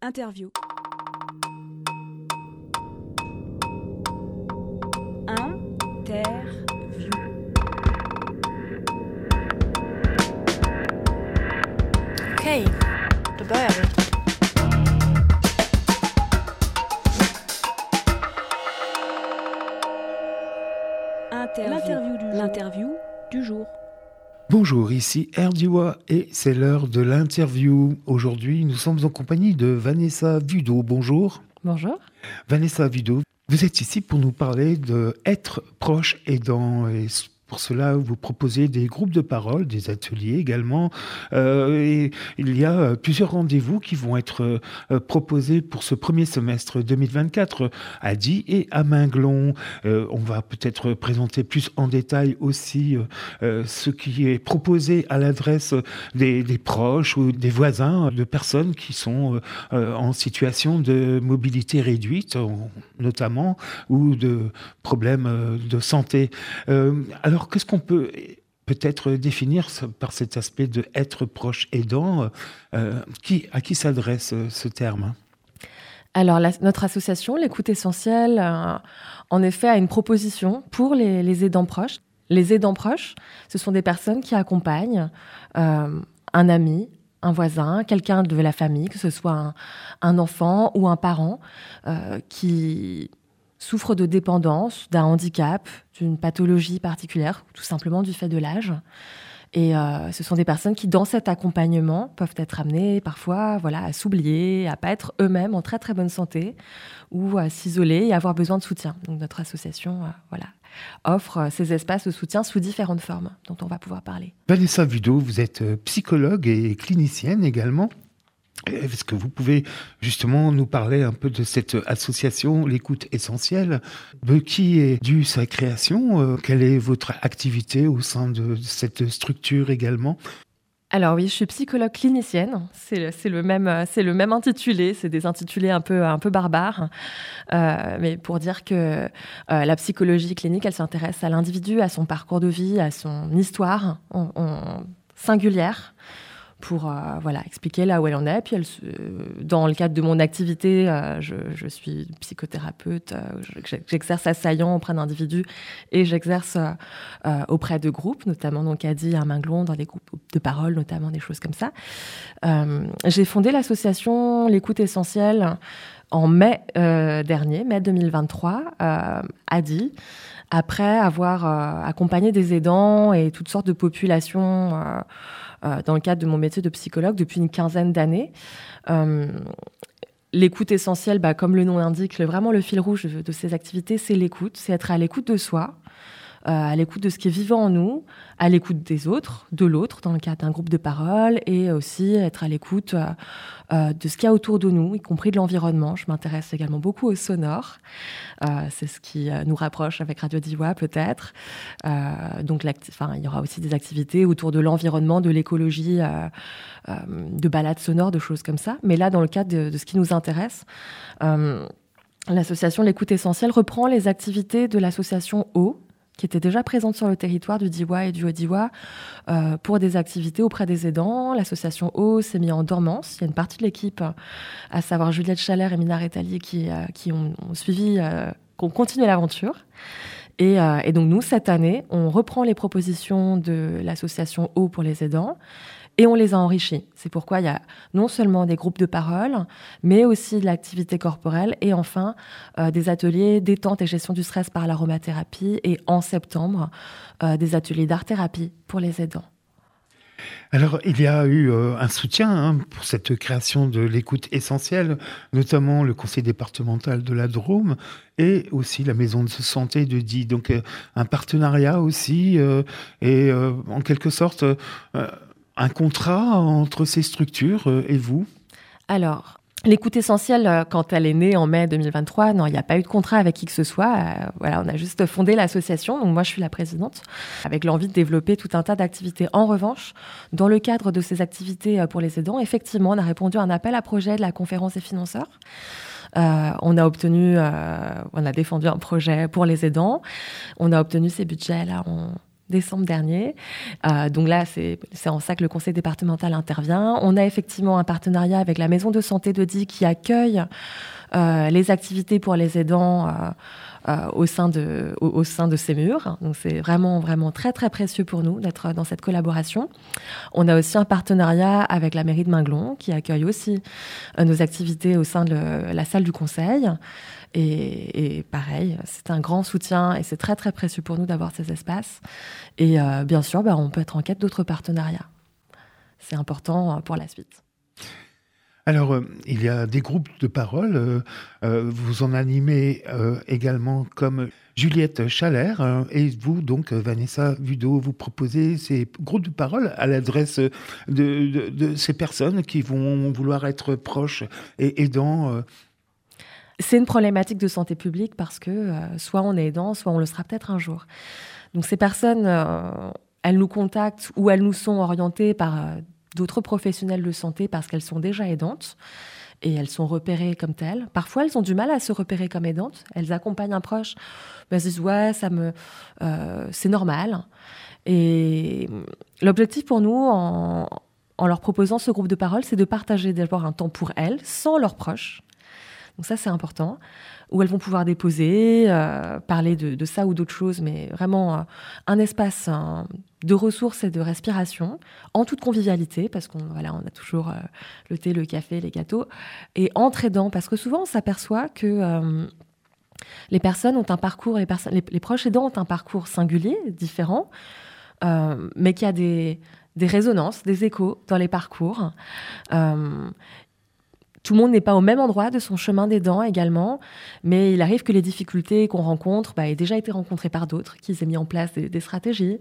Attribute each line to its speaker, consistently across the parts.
Speaker 1: Interview.
Speaker 2: Okej, då börjar vi.
Speaker 1: L'interview du jour.
Speaker 3: Bonjour, ici Erdiwa et c'est l'heure de l'interview. Aujourd'hui, nous sommes en compagnie de Vanessa Vudo. Bonjour.
Speaker 4: Bonjour.
Speaker 3: Vanessa Vudo, vous êtes ici pour nous parler de être proche aidant. Et pour cela, vous proposez des groupes de parole, des ateliers également. Et il y a plusieurs rendez-vous qui vont être proposés pour ce premier semestre 2024 à Die et à Minglon. On va peut-être présenter plus en détail aussi ce qui est proposé à l'adresse des proches ou des voisins de personnes qui sont en situation de mobilité réduite, notamment, ou de problèmes de santé. Alors, qu'est-ce qu'on peut peut-être définir par cet aspect de être proche aidant? À qui s'adresse ce terme?
Speaker 4: Alors, notre association, l'Écoute Essentielle, en effet, a une proposition pour les aidants proches. Les aidants proches, ce sont des personnes qui accompagnent un ami, un voisin, quelqu'un de la famille, que ce soit un enfant ou un parent qui souffre de dépendance, d'un handicap, d'une pathologie particulière, tout simplement du fait de l'âge. Et ce sont des personnes qui, dans cet accompagnement, peuvent être amenées parfois à s'oublier, à pas être eux-mêmes en très très bonne santé ou à s'isoler et avoir besoin de soutien. Donc notre association offre ces espaces de soutien sous différentes formes dont on va pouvoir parler.
Speaker 3: Vanessa Vudo, vous êtes psychologue et clinicienne également. Est-ce que vous pouvez justement nous parler un peu de cette association, l'Écoute Essentielle? De qui est due sa création? Quelle est votre activité au sein de cette structure également?
Speaker 4: Alors oui, je suis psychologue clinicienne. C'est le même intitulé. C'est des intitulés un peu barbares, mais pour dire que la psychologie clinique, elle s'intéresse à l'individu, à son parcours de vie, à son histoire en singulière, pour expliquer là où elle en est. Puis dans le cadre de mon activité, je suis psychothérapeute, j'exerce assaillant auprès d'individus et j'exerce auprès de groupes, notamment donc à Die, à Minglon, dans des groupes de parole, notamment des choses comme ça. J'ai fondé l'association L'Écoute Essentielle en mai dernier, mai 2023, à Die, après avoir accompagné des aidants et toutes sortes de populations dans le cadre de mon métier de psychologue depuis une quinzaine d'années. L'écoute essentielle, comme le nom l'indique, vraiment le fil rouge de ces activités, c'est l'écoute, c'est être à l'écoute de soi, à l'écoute de ce qui est vivant en nous, à l'écoute des autres, de l'autre, dans le cadre d'un groupe de parole, et aussi être à l'écoute de ce qu'il y a autour de nous, y compris de l'environnement. Je m'intéresse également beaucoup au sonore. C'est ce qui nous rapproche avec Radio Diwa, peut-être. Donc, il y aura aussi des activités autour de l'environnement, de l'écologie, de balades sonores, de choses comme ça. Mais là, dans le cadre de ce qui nous intéresse, l'association L'Écoute Essentielle reprend les activités de l'association O, qui était déjà présente sur le territoire du Diwa et du Haut-Diwa pour des activités auprès des aidants. L'association O s'est mise en dormance. Il y a une partie de l'équipe, à savoir Juliette Chalère et Mina Retali, qui ont suivi, qui ont continué l'aventure. Et donc nous, cette année, on reprend les propositions de l'association O pour les aidants et on les a enrichis. C'est pourquoi il y a non seulement des groupes de parole, mais aussi de l'activité corporelle et enfin des ateliers détente et gestion du stress par l'aromathérapie et en septembre, des ateliers d'art-thérapie pour les aidants.
Speaker 3: Alors, il y a eu un soutien pour cette création de l'Écoute Essentielle, notamment le conseil départemental de la Drôme et aussi la maison de santé de Die. Donc, un partenariat aussi et en quelque sorte un contrat entre ces structures et vous?
Speaker 4: Alors, l'Écoute Essentielle, quand elle est née en mai 2023, non, il n'y a pas eu de contrat avec qui que ce soit. On a juste fondé l'association. Donc moi, je suis la présidente, avec l'envie de développer tout un tas d'activités. En revanche, dans le cadre de ces activités pour les aidants, effectivement, on a répondu à un appel à projet de la conférence des financeurs. On a défendu un projet pour les aidants. On a obtenu ces budgets là décembre dernier. Donc là, c'est en ça que le conseil départemental intervient. On a effectivement un partenariat avec la maison de santé de Die qui accueille les activités pour les aidants au sein de ces murs. Donc c'est vraiment, vraiment très, très précieux pour nous d'être dans cette collaboration. On a aussi un partenariat avec la mairie de Minglon qui accueille aussi nos activités au sein de la salle du conseil. Et pareil, c'est un grand soutien et c'est très, très précieux pour nous d'avoir ces espaces. Et bien sûr, on peut être en quête d'autres partenariats. C'est important pour la suite.
Speaker 3: Alors, il y a des groupes de parole. Vous en animez également comme Juliette Chalère. Et vous, donc, Vanessa Vudo, vous proposez ces groupes de parole à l'adresse de ces personnes qui vont vouloir être proches et aidants.
Speaker 4: C'est une problématique de santé publique parce que soit on est aidant, soit on le sera peut-être un jour. Donc ces personnes, elles nous contactent ou elles nous sont orientées par d'autres professionnels de santé parce qu'elles sont déjà aidantes et elles sont repérées comme telles. Parfois, elles ont du mal à se repérer comme aidantes. Elles accompagnent un proche, elles se disent « ouais, c'est normal ». Et l'objectif pour nous, en leur proposant ce groupe de parole, c'est de partager d'abord un temps pour elles, sans leurs proches. Donc ça, c'est important, où elles vont pouvoir déposer, parler de ça ou d'autres choses, mais vraiment un espace de ressources et de respiration, en toute convivialité, parce qu'on a toujours le thé, le café, les gâteaux, et entre aidants, parce que souvent, on s'aperçoit que les personnes ont un parcours, les proches aidants ont un parcours singulier, différent, mais qu'il y a des résonances, des échos dans les parcours. Tout le monde n'est pas au même endroit de son chemin d'aidant également, mais il arrive que les difficultés qu'on rencontre aient déjà été rencontrées par d'autres, qu'ils aient mis en place des stratégies.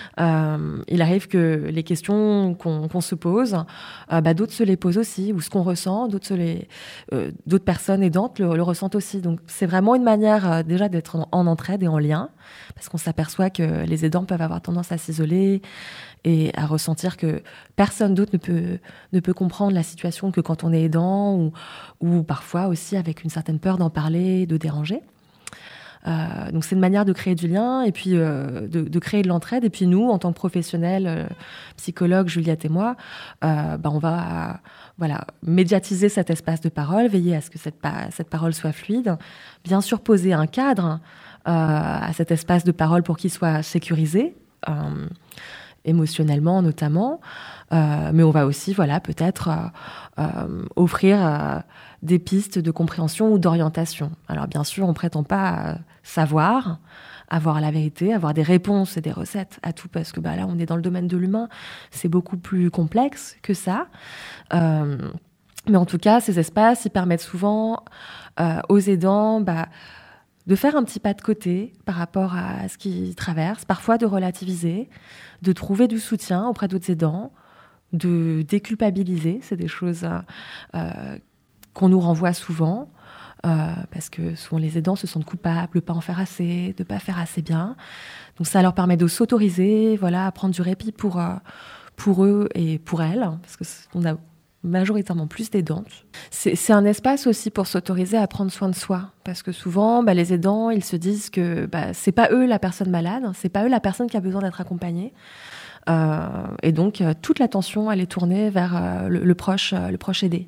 Speaker 4: Il arrive que les questions qu'on se pose, d'autres se les posent aussi, ou ce qu'on ressent, d'autres personnes aidantes le ressentent aussi. Donc c'est vraiment une manière déjà d'être en entraide et en lien, parce qu'on s'aperçoit que les aidants peuvent avoir tendance à s'isoler et à ressentir que personne d'autre ne peut comprendre la situation que quand on est aidant, ou parfois aussi avec une certaine peur d'en parler, de déranger. Donc c'est une manière de créer du lien et puis de créer de l'entraide. Et puis nous, en tant que professionnels, psychologues, Juliette et moi, on va médiatiser cet espace de parole, veiller à ce que cette parole soit fluide, bien sûr poser un cadre à cet espace de parole pour qu'il soit sécurisé, émotionnellement notamment, mais on va aussi peut-être offrir des pistes de compréhension ou d'orientation. Alors bien sûr, on ne prétend pas savoir, avoir la vérité, avoir des réponses et des recettes à tout, parce que là, on est dans le domaine de l'humain, c'est beaucoup plus complexe que ça. Mais en tout cas, ces espaces, ils permettent souvent aux aidants de faire un petit pas de côté par rapport à ce qu'ils traversent, parfois de relativiser, de trouver du soutien auprès d'autres aidants, de déculpabiliser. C'est des choses qu'on nous renvoie souvent, parce que souvent les aidants se sentent coupables de ne pas en faire assez, de ne pas faire assez bien. Donc ça leur permet de s'autoriser, à prendre du répit pour eux et pour elles, parce qu'on a majoritairement plus d'aidantes. C'est un espace aussi pour s'autoriser à prendre soin de soi, parce que souvent, les aidants, ils se disent que c'est pas eux la personne malade, c'est pas eux la personne qui a besoin d'être accompagnée. Et donc, toute l'attention, elle est tournée vers le proche aidé.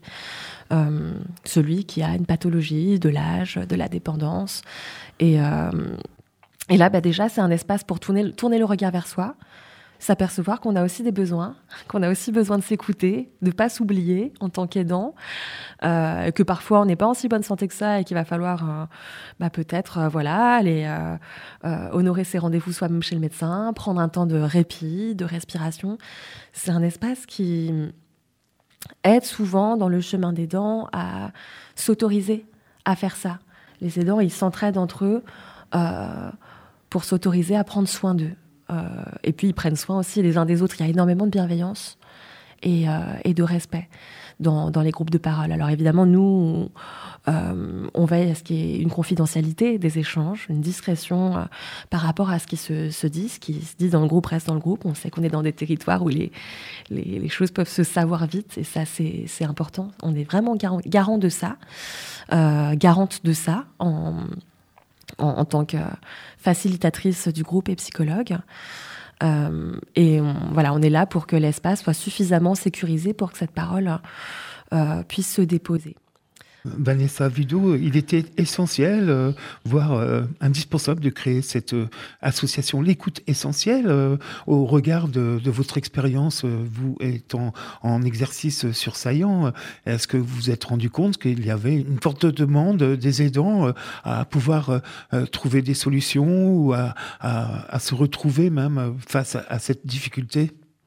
Speaker 4: Celui qui a une pathologie, de l'âge, de la dépendance. Et là, déjà, c'est un espace pour tourner le regard vers soi, s'apercevoir qu'on a aussi des besoins, qu'on a aussi besoin de s'écouter, de ne pas s'oublier en tant qu'aidant, que parfois on n'est pas en si bonne santé que ça et qu'il va falloir peut-être aller honorer ses rendez-vous soi-même chez le médecin, prendre un temps de répit, de respiration. C'est un espace qui aide souvent dans le chemin d'aidant à s'autoriser à faire ça. Les aidants, ils s'entraident entre eux pour s'autoriser à prendre soin d'eux. Et puis ils prennent soin aussi les uns des autres. Il y a énormément de bienveillance et de respect dans les groupes de parole. Alors évidemment, nous, on veille à ce qu'il y ait une confidentialité des échanges, une discrétion par rapport à ce qui se dit. Ce qui se dit dans le groupe reste dans le groupe. On sait qu'on est dans des territoires où les choses peuvent se savoir vite, et ça, c'est important. On est vraiment garant de ça, garante de ça en tant que facilitatrice du groupe et psychologue. On est là pour que l'espace soit suffisamment sécurisé pour que cette parole puisse se déposer.
Speaker 3: Vanessa Vidot, il était essentiel, voire indispensable de créer cette association L'écoute essentielle au regard de votre expérience, vous étant en exercice sur Saillant. Est-ce que vous vous êtes rendu compte qu'il y avait une forte demande des aidants à pouvoir trouver des solutions ou à se retrouver même face à cette difficulté ?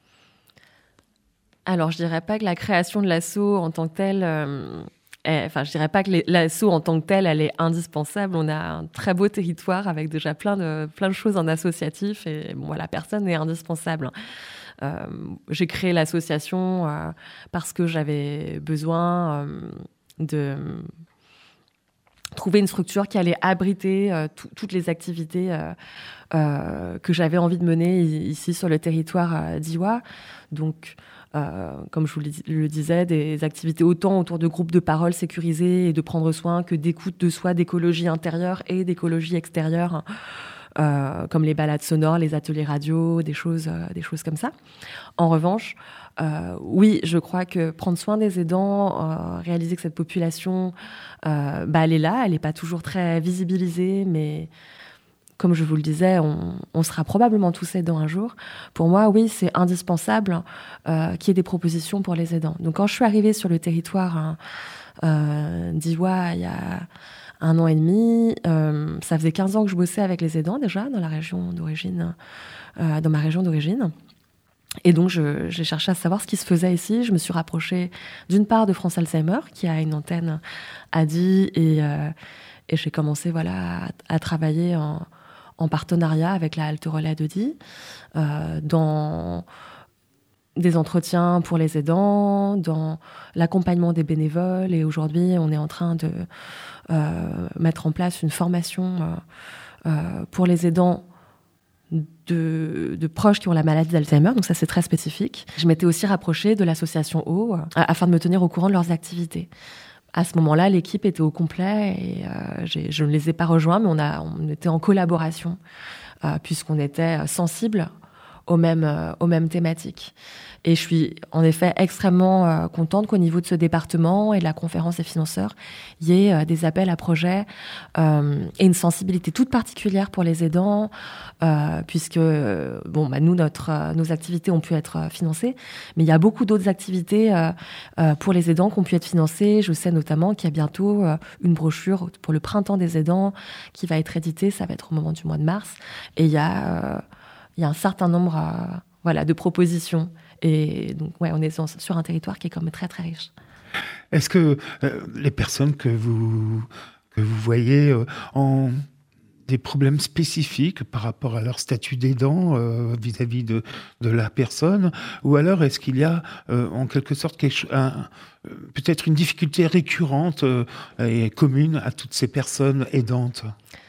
Speaker 4: Alors, je dirais pas que la création de l'asso en tant que telle... je dirais pas que l'asso en tant que telle, elle est indispensable. On a un très beau territoire avec déjà plein de choses en associatif et personne n'est indispensable. J'ai créé l'association parce que j'avais besoin de trouver une structure qui allait abriter toutes les activités que j'avais envie de mener ici sur le territoire d'Iwa. Donc, comme je vous le disais, des activités autant autour de groupes de parole sécurisés et de prendre soin que d'écoute de soi, d'écologie intérieure et d'écologie extérieure, comme les balades sonores, les ateliers radio, des choses comme ça. En revanche, oui, je crois que prendre soin des aidants, réaliser que cette population, elle est là, elle n'est pas toujours très visibilisée, mais... Comme je vous le disais, on sera probablement tous aidants un jour. Pour moi, oui, c'est indispensable qu'il y ait des propositions pour les aidants. Donc, quand je suis arrivée sur le territoire d'Iwa il y a 1 an et demi, ça faisait 15 ans que je bossais avec les aidants déjà dans ma région d'origine. Et donc, j'ai cherché à savoir ce qui se faisait ici. Je me suis rapprochée d'une part de France Alzheimer, qui a une antenne à Die, et j'ai commencé à travailler en partenariat avec la Halte Relais de Die, dans des entretiens pour les aidants, dans l'accompagnement des bénévoles. Et aujourd'hui, on est en train de mettre en place une formation pour les aidants de proches qui ont la maladie d'Alzheimer. Donc ça, c'est très spécifique. Je m'étais aussi rapprochée de l'association O afin de me tenir au courant de leurs activités. À ce moment-là, l'équipe était au complet et je ne les ai pas rejoints, mais on était en collaboration puisqu'on était sensibles aux mêmes thématiques. Et je suis en effet extrêmement contente qu'au niveau de ce département et de la conférence des financeurs, il y ait des appels à projets et une sensibilité toute particulière pour les aidants, puisque nous, nos activités ont pu être financées, mais il y a beaucoup d'autres activités pour les aidants qui ont pu être financées. Je sais notamment qu'il y a bientôt une brochure pour le printemps des aidants qui va être éditée, ça va être au moment du mois de mars, et il y a un certain nombre de propositions. Et donc, on est sur un territoire qui est quand même très, très riche.
Speaker 3: Est-ce que les personnes que vous voyez ont des problèmes spécifiques par rapport à leur statut d'aidant vis-à-vis de la personne? Ou alors est-ce qu'il y a en quelque sorte peut-être une difficulté récurrente et commune à toutes ces personnes aidantes?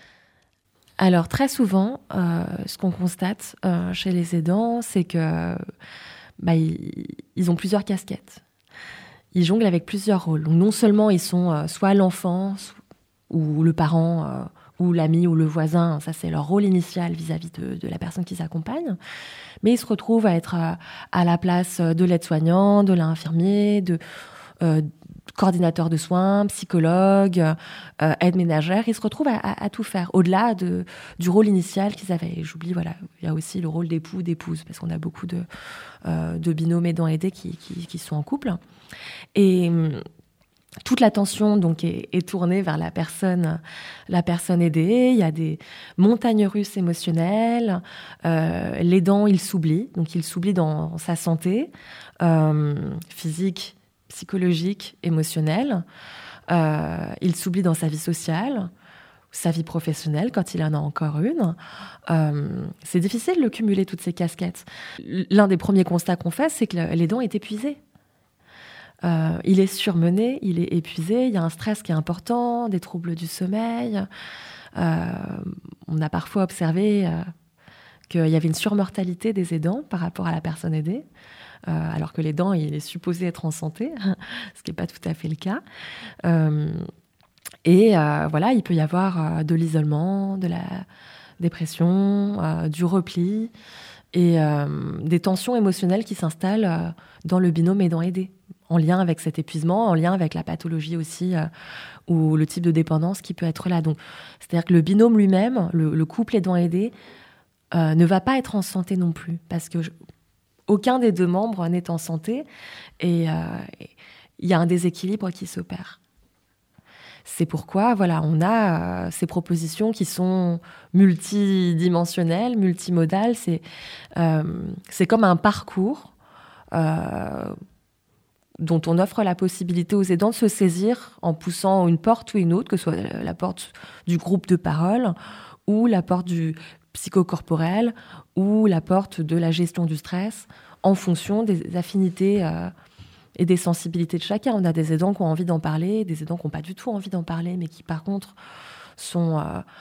Speaker 4: Alors, très souvent, ce qu'on constate chez les aidants, c'est que ils ont plusieurs casquettes. Ils jonglent avec plusieurs rôles. Donc, non seulement ils sont soit l'enfant, ou le parent, ou l'ami, ou le voisin, ça c'est leur rôle initial vis-à-vis de la personne qu'ils accompagnent, mais ils se retrouvent à être à la place de l'aide-soignant, de l'infirmier, de coordinateur de soins, psychologue, aide ménagère. Ils se retrouvent à tout faire, au-delà du rôle initial qu'ils avaient. Et j'oublie, il y a aussi le rôle d'époux, d'épouse, parce qu'on a beaucoup de binômes aidants-aidés qui sont en couple. Et toute l'attention donc est tournée vers la personne aidée. Il y a des montagnes russes émotionnelles. L'aidant, il s'oublie. Donc, il s'oublie dans sa santé physique, psychologique, émotionnelle. Il s'oublie dans sa vie sociale, sa vie professionnelle, quand il en a encore une. C'est difficile de cumuler toutes ces casquettes. L'un des premiers constats qu'on fait, c'est que l'aidant est épuisé. Il est surmené, il est épuisé, il y a un stress qui est important, des troubles du sommeil. On a parfois observé qu'il y avait une surmortalité des aidants par rapport à la personne aidée, alors que l'aidant, il est supposé être en santé, ce qui n'est pas tout à fait le cas. Il peut y avoir de l'isolement, de la dépression, du repli. et des tensions émotionnelles qui s'installent dans le binôme aidant-aidé, en lien avec cet épuisement, en lien avec la pathologie aussi, ou le type de dépendance qui peut être là. Donc, c'est-à-dire que le binôme lui-même, le couple aidant-aidé, ne va pas être en santé non plus, parce que aucun des deux membres n'est en santé, et il y a un déséquilibre qui s'opère. C'est pourquoi, voilà, on a ces propositions qui sont multidimensionnelles, multimodales. C'est comme un parcours dont on offre la possibilité aux aidants de se saisir en poussant une porte ou une autre, que ce soit la porte du groupe de parole ou la porte du psychocorporel ou la porte de la gestion du stress, en fonction des affinités et des sensibilités de chacun. On a des aidants qui ont envie d'en parler, des aidants qui n'ont pas du tout envie d'en parler, mais qui par contre sont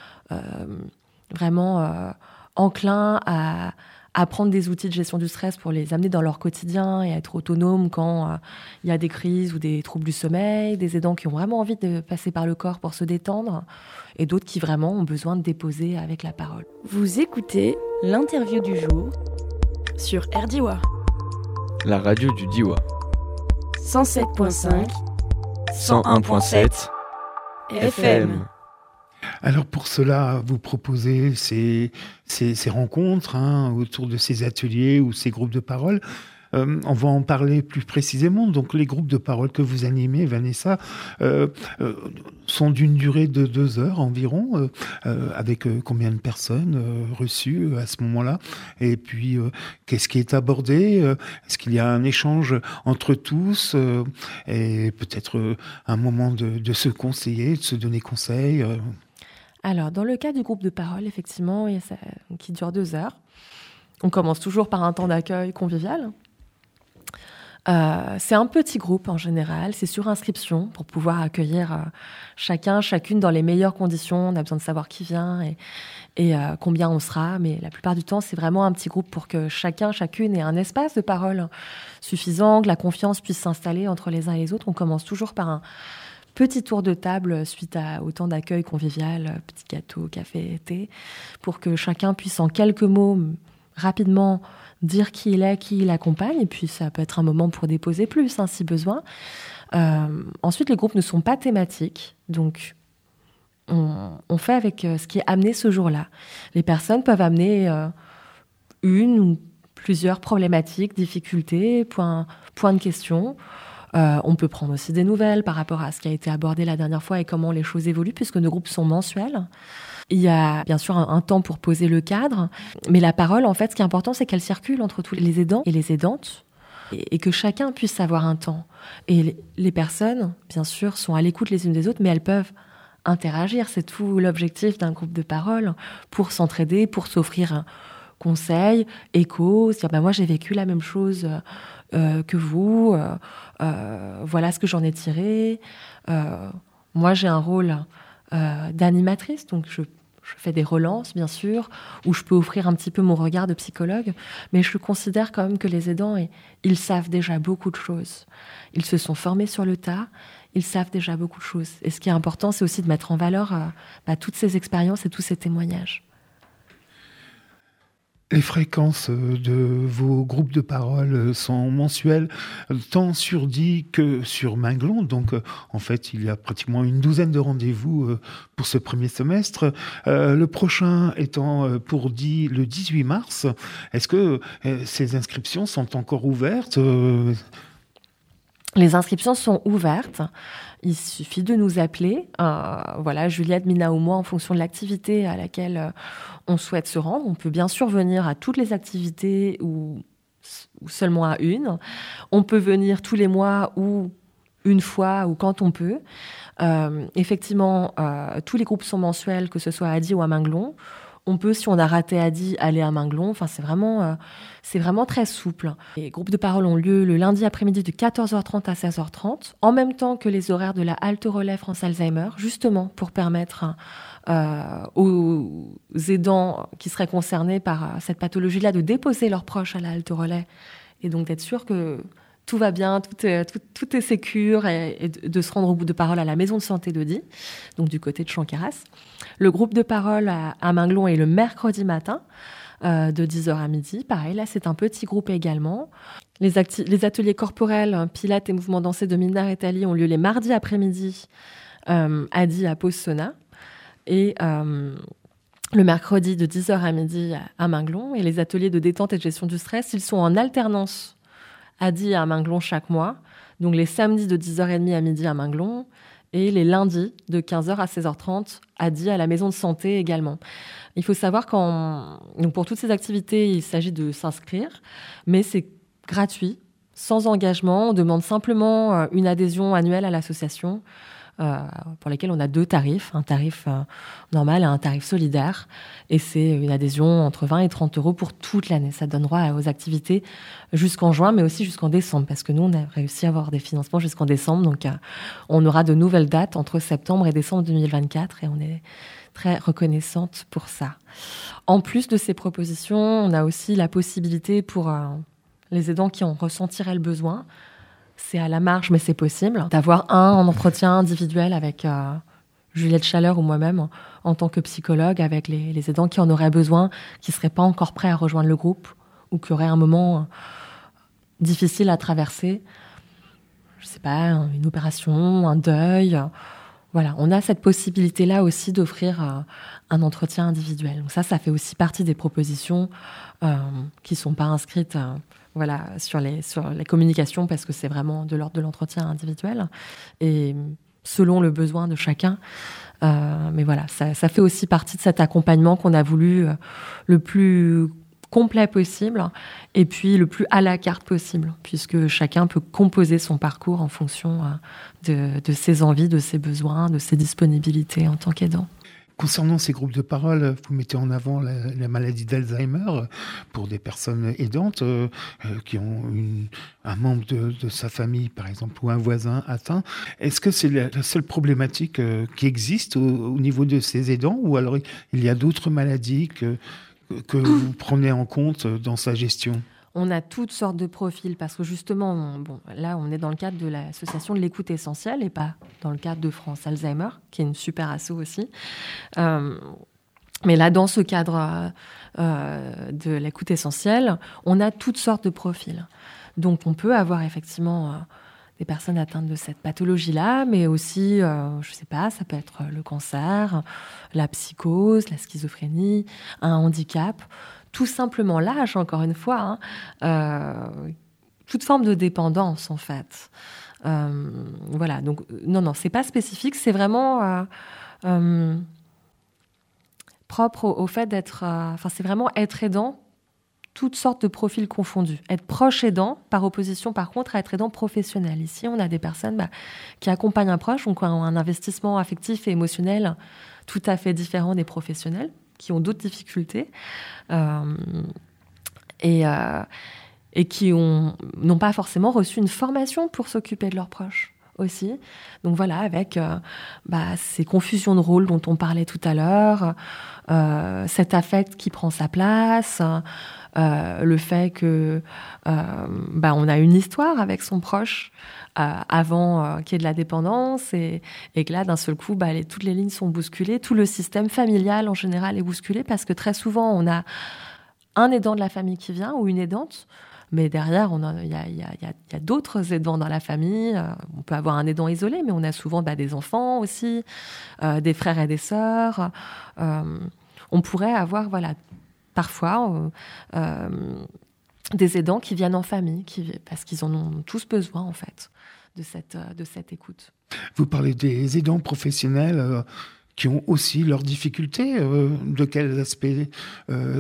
Speaker 4: vraiment enclins à prendre des outils de gestion du stress pour les amener dans leur quotidien et à être autonomes quand il y a des crises ou des troubles du sommeil, des aidants qui ont vraiment envie de passer par le corps pour se détendre, et d'autres qui vraiment ont besoin de déposer avec la parole.
Speaker 1: Vous écoutez l'interview du jour sur RDIWA,
Speaker 2: la radio du Diois.
Speaker 1: 107.5,
Speaker 2: 101.7 FM.
Speaker 3: Alors pour cela, vous proposez ces rencontres autour de ces ateliers ou ces groupes de parole. On va en parler plus précisément. Donc les groupes de parole que vous animez, Vanessa, sont d'une durée de 2 heures environ, avec combien de personnes reçues à ce moment-là? Et puis, qu'est-ce qui est abordé? Est-ce qu'il y a un échange entre tous et peut-être un moment de se conseiller, de se donner conseil?
Speaker 4: Alors, dans le cas du groupe de parole, effectivement, qui dure 2 heures, on commence toujours par un temps d'accueil convivial. C'est un petit groupe en général, c'est sur inscription pour pouvoir accueillir chacune dans les meilleures conditions. On a besoin de savoir qui vient et combien on sera, mais la plupart du temps, c'est vraiment un petit groupe pour que chacune ait un espace de parole suffisant, que la confiance puisse s'installer entre les uns et les autres. On commence toujours par un petit tour de table suite au temps d'accueil convivial, petit gâteau, café, thé, pour que chacun puisse en quelques mots rapidement dire qui il est, qui il accompagne, et puis ça peut être un moment pour déposer plus, si besoin. Ensuite, les groupes ne sont pas thématiques, donc on fait avec ce qui est amené ce jour-là. Les personnes peuvent amener une ou plusieurs problématiques, difficultés, points de question. On peut prendre aussi des nouvelles par rapport à ce qui a été abordé la dernière fois et comment les choses évoluent, puisque nos groupes sont mensuels. Il y a bien sûr un temps pour poser le cadre, mais la parole, en fait, ce qui est important, c'est qu'elle circule entre tous les aidants et les aidantes, et que chacun puisse avoir un temps. Et les personnes, bien sûr, sont à l'écoute les unes des autres, mais elles peuvent interagir. C'est tout l'objectif d'un groupe de parole, pour s'entraider, pour s'offrir un conseil, écho, se dire moi j'ai vécu la même chose que vous, voilà ce que j'en ai tiré. Moi j'ai un rôle d'animatrice, donc je fais des relances, bien sûr, où je peux offrir un petit peu mon regard de psychologue, mais je considère quand même que les aidants, ils savent déjà beaucoup de choses. Ils se sont formés sur le tas, ils savent déjà beaucoup de choses. Et ce qui est important, c'est aussi de mettre en valeur toutes ces expériences et tous ces témoignages.
Speaker 3: Les fréquences de vos groupes de parole sont mensuelles, tant sur Die que sur Minglon. Donc, en fait, il y a pratiquement une douzaine de rendez-vous pour ce premier semestre. Le prochain étant pour Die le 18 mars. Est-ce que ces inscriptions sont encore ouvertes ?
Speaker 4: Les inscriptions sont ouvertes. Il suffit de nous appeler. Juliette, Mina ou moi, en fonction de l'activité à laquelle on souhaite se rendre. On peut bien sûr venir à toutes les activités ou seulement à une. On peut venir tous les mois ou une fois ou quand on peut. Effectivement, tous les groupes sont mensuels, que ce soit à Die ou à Minglon. On peut, si on a raté à Die, aller à Minglon. Enfin, c'est vraiment très souple. Les groupes de parole ont lieu le lundi après-midi de 14h30 à 16h30, en même temps que les horaires de la halte relais France Alzheimer, justement pour permettre aux aidants qui seraient concernés par cette pathologie-là de déposer leurs proches à la halte relais et donc d'être sûr que tout va bien, tout est sécure et de se rendre au bout de parole à la maison de santé de Die, donc du côté de Champqueras. Le groupe de parole à Minglon est le mercredi matin de 10h à midi. Pareil, là, c'est un petit groupe également. Les ateliers corporels, pilates et mouvements dansés de Minna et Tali ont lieu les mardis après-midi à Die à Pause Sauna. Et le mercredi de 10h à midi à Minglon. Et les ateliers de détente et de gestion du stress, ils sont en alternance à Die et à Minglon chaque mois. Donc les samedis de 10h30 à midi à Minglon et les lundis de 15h à 16h30 à Die à la maison de santé également. Il faut savoir donc pour toutes ces activités, il s'agit de s'inscrire, mais c'est gratuit, sans engagement. On demande simplement une adhésion annuelle à l'association pour lesquels on a 2 tarifs, un tarif normal et un tarif solidaire. Et c'est une adhésion entre 20 et 30 euros pour toute l'année. Ça donne droit aux activités jusqu'en juin, mais aussi jusqu'en décembre, parce que nous, on a réussi à avoir des financements jusqu'en décembre. Donc, on aura de nouvelles dates entre septembre et décembre 2024, et on est très reconnaissante pour ça. En plus de ces propositions, on a aussi la possibilité pour les aidants qui en ressentiraient le besoin, c'est à la marge, mais c'est possible, d'avoir un entretien individuel avec Juliette Chaleur ou moi-même en tant que psychologue avec les aidants qui en auraient besoin, qui ne seraient pas encore prêts à rejoindre le groupe ou qui auraient un moment difficile à traverser. Je ne sais pas, une opération, un deuil. Voilà, on a cette possibilité-là aussi d'offrir un entretien individuel. Donc ça fait aussi partie des propositions qui ne sont pas inscrites sur les communications, parce que c'est vraiment de l'ordre de l'entretien individuel et selon le besoin de chacun. Mais voilà, ça fait aussi partie de cet accompagnement qu'on a voulu le plus complet possible et puis le plus à la carte possible, puisque chacun peut composer son parcours en fonction de ses envies, de ses besoins, de ses disponibilités en tant qu'aidant.
Speaker 3: Concernant ces groupes de parole, vous mettez en avant la maladie d'Alzheimer pour des personnes aidantes qui ont un membre de sa famille, par exemple, ou un voisin atteint. Est-ce que c'est la seule problématique qui existe au niveau de ces aidants, ou alors il y a d'autres maladies que vous prenez en compte dans sa gestion ?
Speaker 4: On a toutes sortes de profils parce que justement, là, on est dans le cadre de l'association de l'écoute essentielle et pas dans le cadre de France Alzheimer, qui est une super asso aussi. Mais là, dans ce cadre de l'écoute essentielle, on a toutes sortes de profils. Donc, on peut avoir effectivement des personnes atteintes de cette pathologie-là, mais aussi, je sais pas, ça peut être le cancer, la psychose, la schizophrénie, un handicap. Tout simplement l'âge, encore une fois, toute forme de dépendance, en fait. Voilà, donc non, c'est pas spécifique, c'est vraiment propre au fait d'être... c'est vraiment être aidant, toutes sortes de profils confondus. Être proche aidant, par opposition, par contre, à être aidant professionnel. Ici, on a des personnes qui accompagnent un proche, donc ont un investissement affectif et émotionnel tout à fait différent des professionnels, qui ont d'autres difficultés et qui n'ont pas forcément reçu une formation pour s'occuper de leurs proches aussi. Donc voilà, avec ces confusions de rôles dont on parlait tout à l'heure, cet affect qui prend sa place, le fait que on a une histoire avec son proche avant qu'il y ait de la dépendance et que là, d'un seul coup, toutes les lignes sont bousculées. Tout le système familial, en général, est bousculé parce que très souvent, on a un aidant de la famille qui vient ou une aidante, mais derrière, il y a d'autres aidants dans la famille. On peut avoir un aidant isolé, mais on a souvent des enfants aussi, des frères et des sœurs. On pourrait avoir, parfois... des aidants qui viennent en famille, parce qu'ils en ont tous besoin, en fait, de cette écoute.
Speaker 3: Vous parlez des aidants professionnels qui ont aussi leurs difficultés. De quels aspects sont-elles ?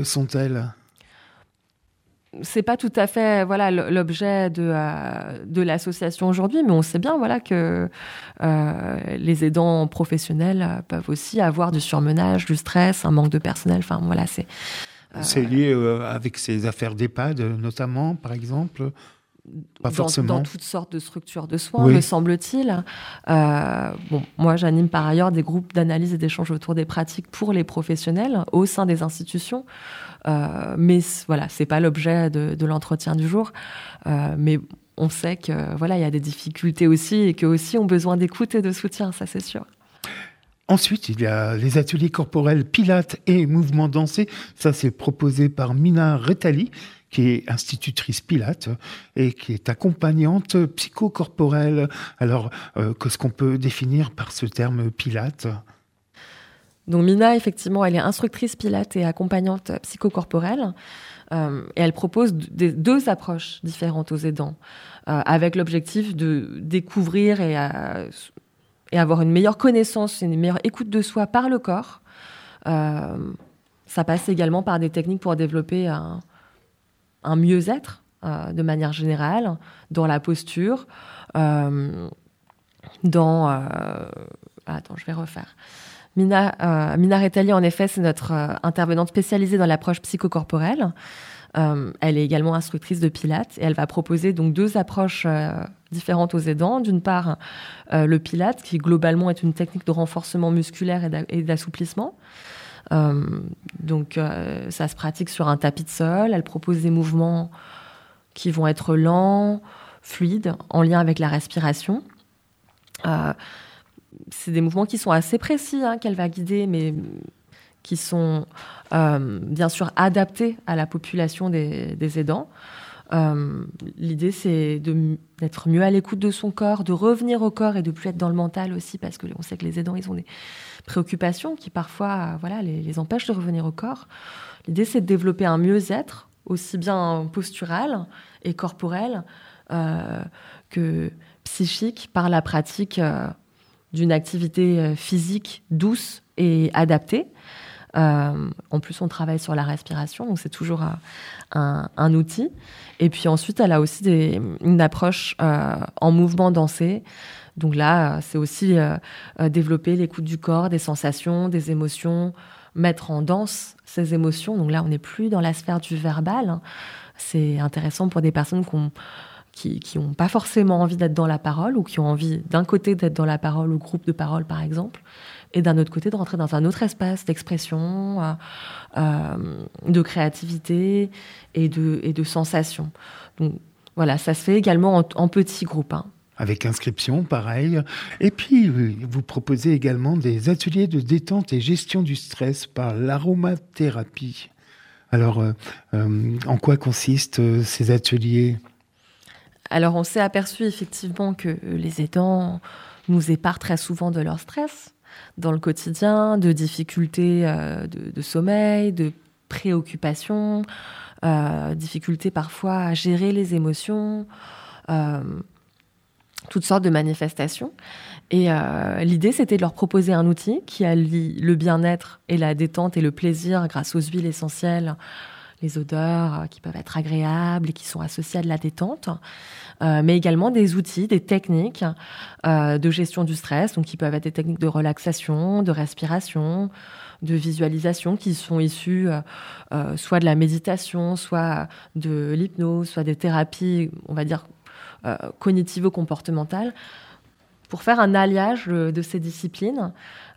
Speaker 4: C'est pas tout à fait l'objet de l'association aujourd'hui, mais on sait bien que les aidants professionnels peuvent aussi avoir du surmenage, du stress, un manque de personnel.
Speaker 3: C'est lié avec ces affaires d'EHPAD, notamment, par exemple ? Pas forcément.
Speaker 4: Dans toutes sortes de structures de soins, me semble-t-il. Moi, j'anime par ailleurs des groupes d'analyse et d'échange autour des pratiques pour les professionnels au sein des institutions. Mais c'est pas l'objet de l'entretien du jour. Mais on sait que il y a des difficultés aussi et qu'eux aussi ont besoin d'écoute et de soutien, ça c'est sûr.
Speaker 3: Ensuite, il y a les ateliers corporels Pilates et mouvements dansés. Ça, c'est proposé par Mina Retali, qui est institutrice Pilates et qui est accompagnante psychocorporelle. Alors, qu'est-ce qu'on peut définir par ce terme Pilates ?
Speaker 4: Donc Mina, effectivement, elle est instructrice Pilates et accompagnante psychocorporelle. Et elle propose deux approches différentes aux aidants, avec l'objectif de découvrir et avoir une meilleure connaissance, une meilleure écoute de soi par le corps. Ça passe également par des techniques pour développer un mieux-être de manière générale, dans la posture, Attends, je vais refaire. Mina Retali, en effet, c'est notre intervenante spécialisée dans l'approche psychocorporelle. Elle est également instructrice de Pilates et elle va proposer donc deux approches différentes aux aidants. D'une part, le Pilates, qui globalement est une technique de renforcement musculaire et d'assouplissement. Donc, ça se pratique sur un tapis de sol. Elle propose des mouvements qui vont être lents, fluides, en lien avec la respiration. C'est des mouvements qui sont assez précis, qu'elle va guider, mais qui sont bien sûr adaptés à la population des aidants. L'idée, c'est d'être mieux à l'écoute de son corps, de revenir au corps et de plus être dans le mental aussi, parce qu'on sait que les aidants, ils ont des préoccupations qui parfois les empêchent de revenir au corps. L'idée, c'est de développer un mieux-être, aussi bien postural et corporel que psychique, par la pratique d'une activité physique douce et adaptée. En plus, on travaille sur la respiration, donc c'est toujours un outil. Et puis ensuite, elle a aussi une approche en mouvement dansé. Donc là, c'est aussi développer l'écoute du corps, des sensations, des émotions, mettre en danse ces émotions. Donc là, on n'est plus dans la sphère du verbal. C'est intéressant pour des personnes qui n'ont pas forcément envie d'être dans la parole ou qui ont envie d'un côté d'être dans la parole ou groupe de parole, par exemple, et d'un autre côté de rentrer dans un autre espace d'expression, de créativité et de sensations. Donc voilà, ça se fait également en petits groupes.
Speaker 3: Avec inscription, pareil. Et puis, vous proposez également des ateliers de détente et gestion du stress par l'aromathérapie. Alors, en quoi consistent ces ateliers ?
Speaker 4: Alors, on s'est aperçu effectivement que les aidants nous épargnent très souvent de leur stress dans le quotidien, de difficultés de sommeil, de préoccupations, difficultés parfois à gérer les émotions, toutes sortes de manifestations. Et l'idée, c'était de leur proposer un outil qui allie le bien-être et la détente et le plaisir grâce aux huiles essentielles, les odeurs qui peuvent être agréables et qui sont associées à de la détente, mais également des outils, des techniques de gestion du stress, donc qui peuvent être des techniques de relaxation, de respiration, de visualisation qui sont issues soit de la méditation, soit de l'hypnose, soit des thérapies, on va dire, cognitivo-comportementales, pour faire un alliage de ces disciplines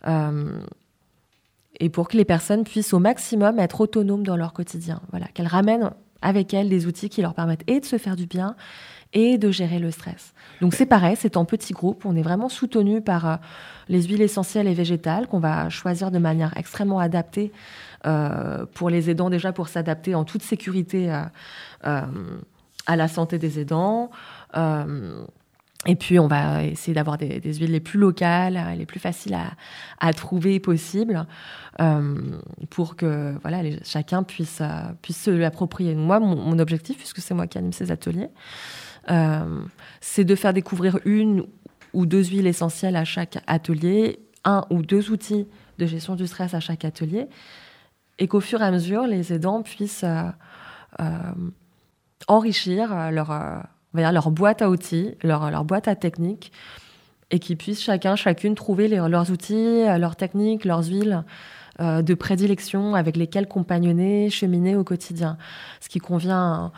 Speaker 4: et pour que les personnes puissent au maximum être autonomes dans leur quotidien. Voilà, qu'elles ramènent avec elles des outils qui leur permettent et de se faire du bien et de gérer le stress. Donc c'est pareil, c'est en petits groupes. On est vraiment soutenu par les huiles essentielles et végétales qu'on va choisir de manière extrêmement adaptée pour les aidants, déjà pour s'adapter en toute sécurité à la santé des aidants. Et puis, on va essayer d'avoir des huiles les plus locales, les plus faciles à trouver possible, pour que chacun puisse se l'approprier. Moi, mon objectif, puisque c'est moi qui anime ces ateliers, c'est de faire découvrir une ou deux huiles essentielles à chaque atelier, un ou deux outils de gestion du stress à chaque atelier, et qu'au fur et à mesure, les aidants puissent enrichir leur boîte à outils, leur boîte à techniques, et qu'ils puissent chacune trouver leurs outils, leurs techniques, leurs huiles de prédilection avec lesquelles compagnonner, cheminer au quotidien. Ce qui convient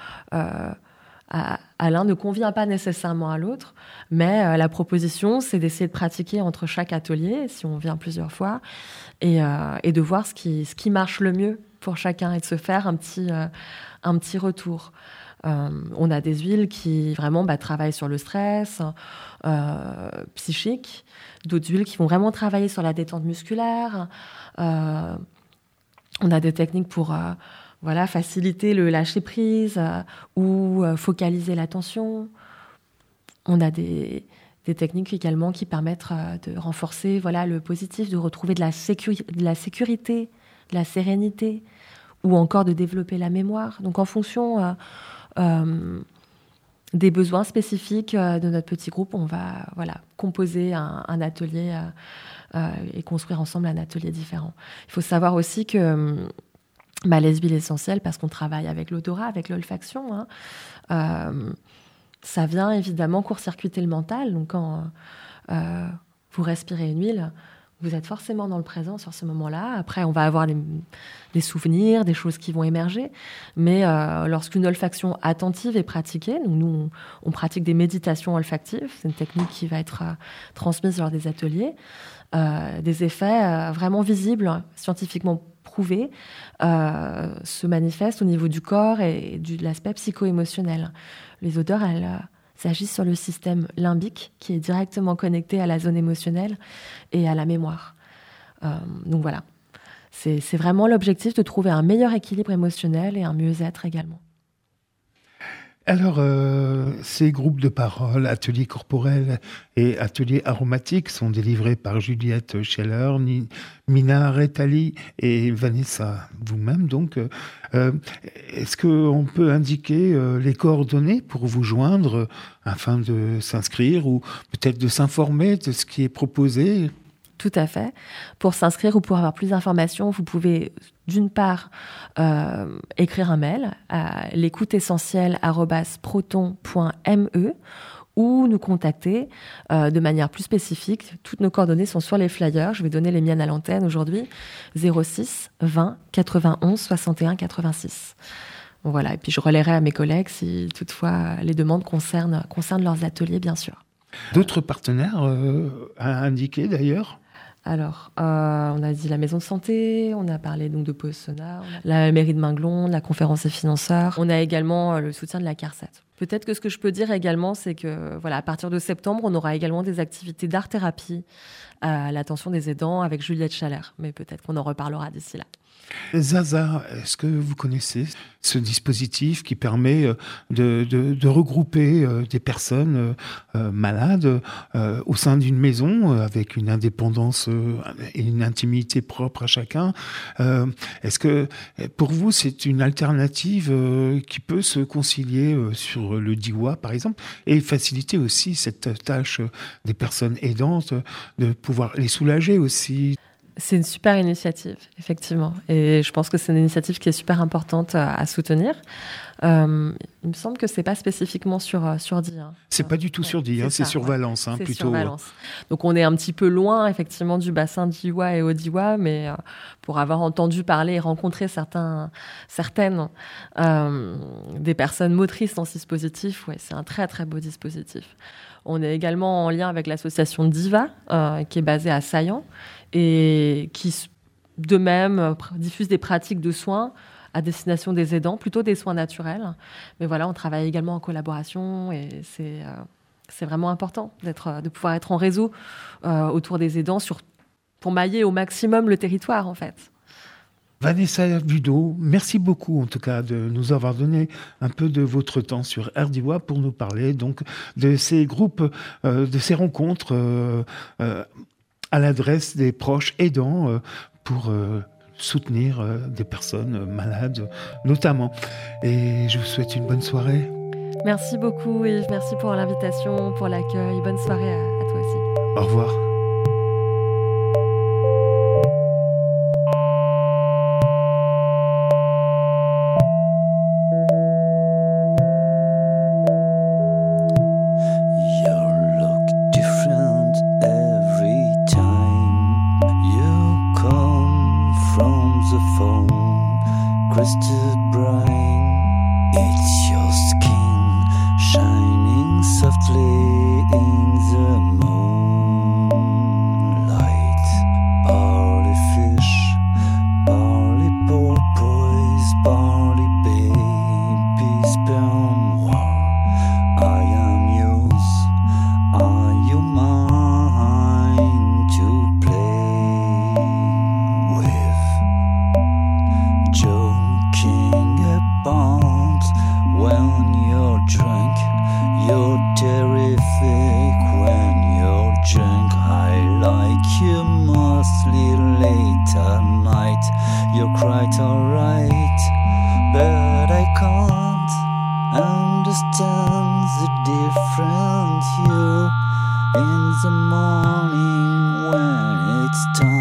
Speaker 4: à l'un ne convient pas nécessairement à l'autre, mais la proposition, c'est d'essayer de pratiquer entre chaque atelier, si on vient plusieurs fois, et de voir ce qui marche le mieux pour chacun et de se faire un petit retour. On a des huiles qui vraiment travaillent sur le stress psychique, d'autres huiles qui vont vraiment travailler sur la détente musculaire. On a des techniques pour faciliter le lâcher-prise ou focaliser l'attention. On a des techniques également qui permettent de renforcer le positif, de retrouver de la sécurité, de la sérénité, ou encore de développer la mémoire. Donc en fonction des besoins spécifiques de notre petit groupe, on va composer un atelier et construire ensemble un atelier différent. Il faut savoir aussi que les huiles essentielles, parce qu'on travaille avec l'odorat, avec l'olfaction, ça vient évidemment court-circuiter le mental. Donc quand vous respirez une huile, vous êtes forcément dans le présent sur ce moment-là. Après, on va avoir des souvenirs, des choses qui vont émerger. Mais lorsqu'une olfaction attentive est pratiquée, donc nous, on pratique des méditations olfactives. C'est une technique qui va être transmise lors des ateliers. Des effets vraiment visibles, scientifiquement prouvés, se manifestent au niveau du corps et de l'aspect psycho-émotionnel. Les odeurs, elles agissent sur le système limbique qui est directement connecté à la zone émotionnelle et à la mémoire. Donc voilà, c'est vraiment l'objectif de trouver un meilleur équilibre émotionnel et un mieux-être également.
Speaker 3: Alors, ces groupes de parole, ateliers corporels et ateliers aromatiques sont délivrés par Juliette Scheller, Mina Retali et Vanessa, vous-même. Donc, est-ce qu'on peut indiquer les coordonnées pour vous joindre afin de s'inscrire ou peut-être de s'informer de ce qui est proposé ?
Speaker 4: Tout à fait. Pour s'inscrire ou pour avoir plus d'informations, vous pouvez d'une part écrire un mail à l'écouteessentielle@proton.me ou nous contacter de manière plus spécifique. Toutes nos coordonnées sont sur les flyers. Je vais donner les miennes à l'antenne aujourd'hui. 06 20 91 61 86. Voilà. Et puis je relayerai à mes collègues si toutefois les demandes concernent leurs ateliers, bien sûr.
Speaker 3: D'autres partenaires à indiquer d'ailleurs ?
Speaker 4: Alors, on a dit la maison de santé, on a parlé donc de Pause Sonar, la mairie de Minglon, la conférence des financeurs. On a également le soutien de la CARSAT. Peut-être que ce que je peux dire également, c'est que à partir de septembre, on aura également des activités d'art-thérapie à l'attention des aidants avec Juliette Scheller. Mais peut-être qu'on en reparlera d'ici là.
Speaker 3: Zaza, est-ce que vous connaissez ce dispositif qui permet de regrouper des personnes malades au sein d'une maison avec une indépendance et une intimité propre à chacun ? Est-ce que pour vous c'est une alternative qui peut se concilier sur le DIWA par exemple et faciliter aussi cette tâche des personnes aidantes, de pouvoir les soulager aussi ?
Speaker 4: C'est une super initiative, effectivement. Et je pense que c'est une initiative qui est super importante à soutenir. Il me semble que c'est pas spécifiquement sur Die.
Speaker 3: C'est pas du tout sur Die, c'est sur Valence,
Speaker 4: c'est
Speaker 3: plutôt.
Speaker 4: Sur Valence. Donc on est un petit peu loin, effectivement, du bassin d'Iwa et Odiwa, mais pour avoir entendu parler et rencontré certaines des personnes motrices dans ce dispositif, c'est un très très beau dispositif. On est également en lien avec l'association Diva, qui est basée à Saillant, et qui, de même, diffuse des pratiques de soins à destination des aidants, plutôt des soins naturels. Mais voilà, on travaille également en collaboration et c'est vraiment important de pouvoir être en réseau autour des aidants pour mailler au maximum le territoire, en fait.
Speaker 3: Vanessa Budeau, merci beaucoup en tout cas de nous avoir donné un peu de votre temps sur RDIWA pour nous parler donc de ces groupes, de ces rencontres à l'adresse des proches aidants pour soutenir des personnes malades notamment. Et je vous souhaite une bonne soirée.
Speaker 4: Merci beaucoup Yves, merci pour l'invitation, pour l'accueil. Bonne soirée à toi aussi.
Speaker 3: Au revoir.
Speaker 5: Crested brine, it's your skin shining softly in the moonlight. Barley fish, barley porpoise, barley baby sperm. little late at night. You're quite alright, but I can't understand the different you in the morning when it's time.